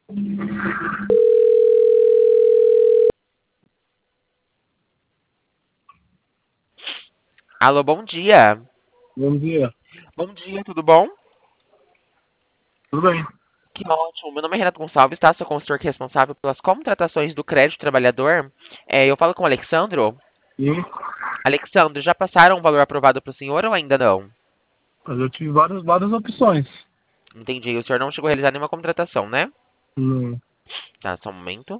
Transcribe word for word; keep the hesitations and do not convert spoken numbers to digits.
Alô, bom dia. Bom dia. Bom dia, tudo bom? Tudo bem? Que ótimo. Meu nome é Renato Gonçalves, tá? Sou consultor responsável pelas contratações do crédito trabalhador. É, eu falo com o Alexandro. Sim, Alexandro, já passaram o valor aprovado para o senhor ou ainda não? mas eu tive várias, várias opções. Entendi. O senhor não chegou a realizar nenhuma contratação, né? Não. Tá, só um momento.